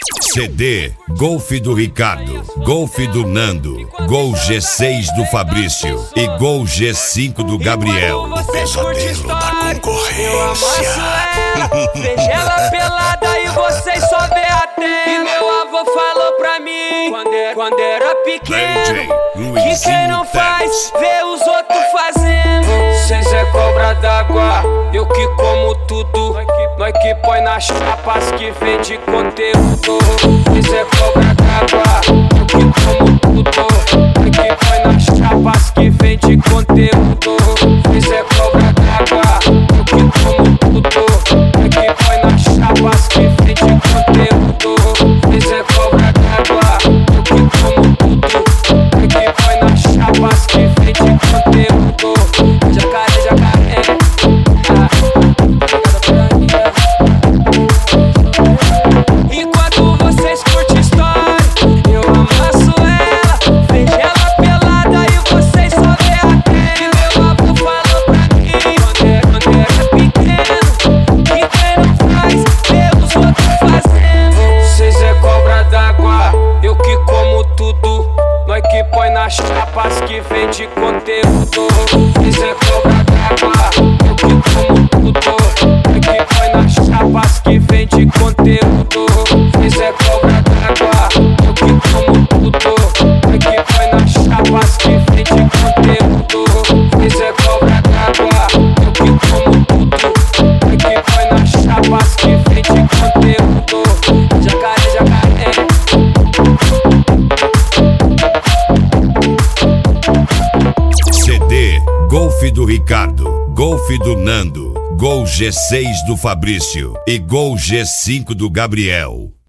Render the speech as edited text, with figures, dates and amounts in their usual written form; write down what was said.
CD Golf do Ricardo, Golf do Nando, Gol G6 do Fabrício e Gol G5 do Gabriel. O pesadelo da concorrência. Veja ela pelada e vocês só vê a tela. E meu avô falou pra mim quando era pequeno que quem não faz, vê os outros fazendo. Cês é cobra d'água, eu que como tudo. Nós que põe nas chapas que vende conteúdo. Cês é cobra d'água, eu que como tudo. Nós que põe nas chapas que vende conteúdo. Cês é cobra d'água, eu que como tudo. Nós que põe nas chapas que vende conteúdo. Cês é cobra d'água, eu que como tudo. Nós que põe nas chapas que vende conteúdo. Jacaré, jacaré. Enquanto vocês curtem história, eu amasso ela. Vejo ela pelada e vocês só vê a tela. E meu avô falou pra mim quando era pequeno que quem não faz, vê os outros fazendo. Cês é cobra d'água, eu que como tudo. Nós que põe nas chapas que vende conteúdo. Cês é cobra d'água, eu que como tudo. Nós que põe nas chapas que vende conteúdo. Cês é cobra d'água, eu que como tudo. Nós que põe nas chapas que vende conteúdo. Cês é cobra d'água, eu que como tudo. Nós que põe nas chapas que vende conteúdo. Jacaré, jacaré. CD Golf do Ricardo, Golf do Nando, Gol G6 do Fabrício e Gol G5 do Gabriel.